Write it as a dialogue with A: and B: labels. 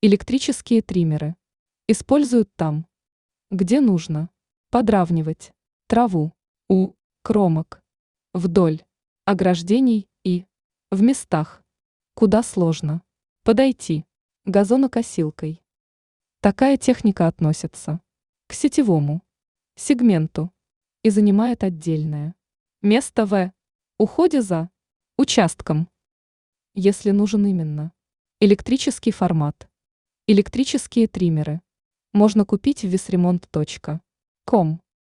A: Электрические триммеры используют там, где нужно. Подравнивать траву у кромок, вдоль ограждений и в местах, куда сложно подойти газонокосилкой. Такая техника относится к сетевому сегменту и занимает отдельное место в уходе за участком, если нужен именно электрический формат. Электрические триммеры можно купить в visremont.com.